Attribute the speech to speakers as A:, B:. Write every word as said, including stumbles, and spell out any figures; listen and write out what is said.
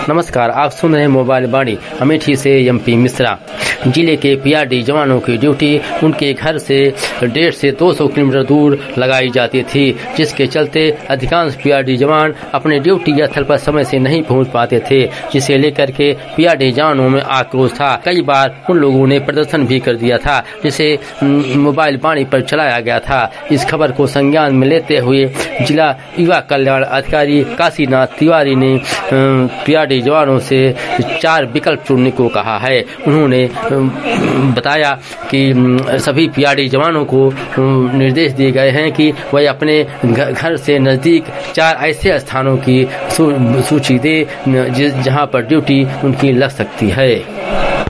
A: नमस्कार, आप सुन रहे हैं मोबाइल वाणी। अमेठी से एमपी मिश्रा। जिले के पीआरडी जवानों की ड्यूटी उनके घर से डेढ़ से दो सौ किलोमीटर दूर लगाई जाती थी, जिसके चलते अधिकांश पीआरडी जवान अपने ड्यूटी स्थल पर समय से नहीं पहुंच पाते थे, जिसे लेकर के पीआरडी जवानों में आक्रोश था। कई बार उन लोगों ने प्रदर्शन भी कर दिया था, जिसे मोबाइल वाणी पर चलाया गया था। इस खबर को संज्ञान में लेते हुए जिला युवा कल्याण अधिकारी काशीनाथ तिवारी ने पीआरडी जवानों से चार विकल्प चुनने को कहा है। उन्होंने बताया कि सभी पीआरडी जवानों को निर्देश दिए गए हैं कि वह अपने घर से नजदीक चार ऐसे स्थानों की सूची दे जहां पर ड्यूटी उनकी लग सकती है।